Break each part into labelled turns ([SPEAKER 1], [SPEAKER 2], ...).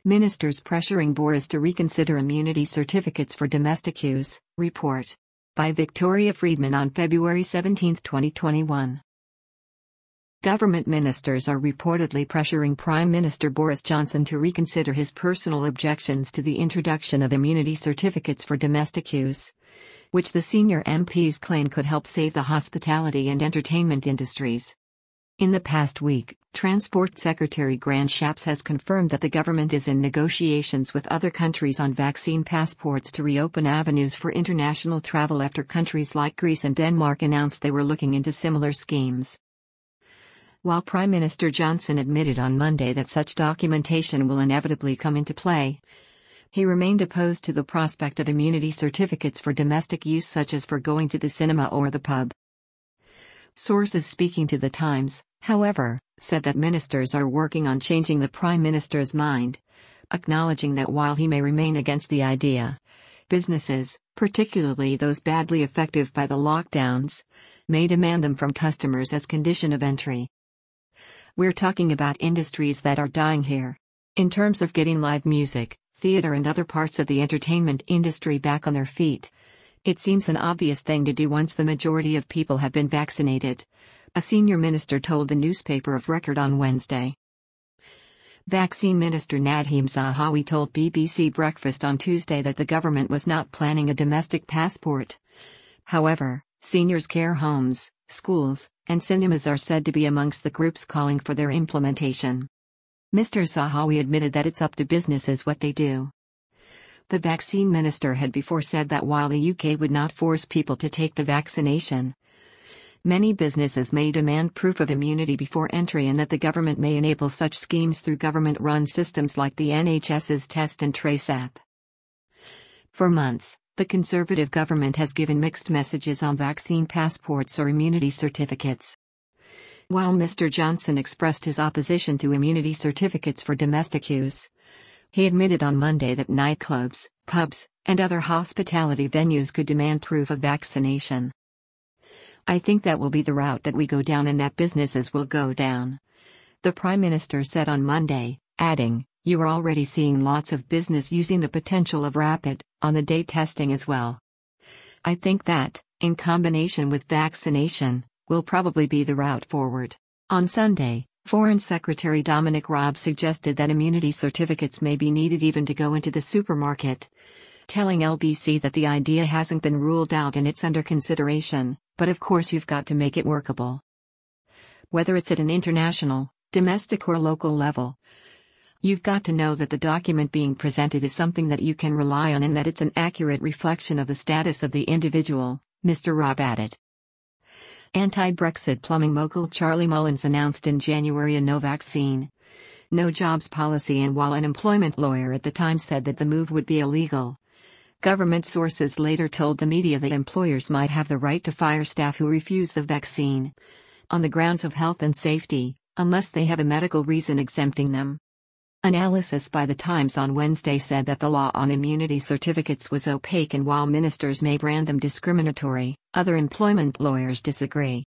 [SPEAKER 1] Ministers pressuring Boris to reconsider immunity certificates for domestic use. Report by Victoria Friedman on February 17, 2021. Government ministers are reportedly pressuring Prime Minister Boris Johnson to reconsider his personal objections to the introduction of immunity certificates for domestic use, which the senior MPs claim could help save the hospitality and entertainment industries. In the past week, Transport Secretary Grant Shapps has confirmed that the government is in negotiations with other countries on vaccine passports to reopen avenues for international travel after countries like Greece and Denmark announced they were looking into similar schemes. While Prime Minister Johnson admitted on Monday that such documentation will inevitably come into play, he remained opposed to the prospect of immunity certificates for domestic use, such as for going to the cinema or the pub. Sources speaking to The Times, however, said that ministers are working on changing the Prime Minister's mind, acknowledging that while he may remain against the idea, businesses, particularly those badly affected by the lockdowns, may demand them from customers as condition of entry. We're talking about industries that are dying here. In terms of getting live music, theater and other parts of the entertainment industry back on their feet, it seems an obvious thing to do once the majority of people have been vaccinated, a senior minister told the newspaper of Record on Wednesday. Vaccine Minister Nadhim Zahawi told BBC Breakfast on Tuesday that the government was not planning a domestic passport. However, seniors' care homes, schools, and cinemas are said to be amongst the groups calling for their implementation. Mr. Zahawi admitted that it's up to businesses what they do. The vaccine minister had before said that while the UK would not force people to take the vaccination, many businesses may demand proof of immunity before entry, and that the government may enable such schemes through government-run systems like the NHS's Test and Trace app. For months, the Conservative government has given mixed messages on vaccine passports or immunity certificates. While Mr. Johnson expressed his opposition to immunity certificates for domestic use, he admitted on Monday that nightclubs, pubs, and other hospitality venues could demand proof of vaccination. I think that will be the route that we go down and that businesses will go down, the Prime Minister said on Monday, adding, "You are already seeing lots of business using the potential of rapid, on-the-day testing as well. I think that, in combination with vaccination, will probably be the route forward." On Sunday, Foreign Secretary Dominic Raab suggested that immunity certificates may be needed even to go into the supermarket, telling LBC that the idea hasn't been ruled out and it's under consideration, but of course you've got to make it workable. Whether it's at an international, domestic or local level, you've got to know that the document being presented is something that you can rely on and that it's an accurate reflection of the status of the individual, Mr. Raab added. Anti-Brexit plumbing mogul Charlie Mullins announced in January a no vaccine, no jobs policy, and while an employment lawyer at the time said that the move would be illegal, government sources later told the media that employers might have the right to fire staff who refuse the vaccine, on the grounds of health and safety, unless they have a medical reason exempting them. Analysis by The Times on Wednesday said that the law on immunity certificates was opaque, and while ministers may brand them discriminatory, other employment lawyers disagree.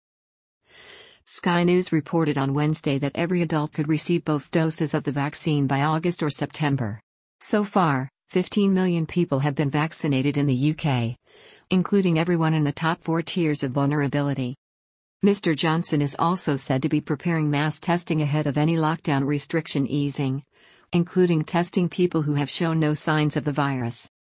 [SPEAKER 1] Sky News reported on Wednesday that every adult could receive both doses of the vaccine by August or September. So far, 15 million people have been vaccinated in the UK, including everyone in the top 4 tiers of vulnerability. Mr. Johnson is also said to be preparing mass testing ahead of any lockdown restriction easing, including testing people who have shown no signs of the virus.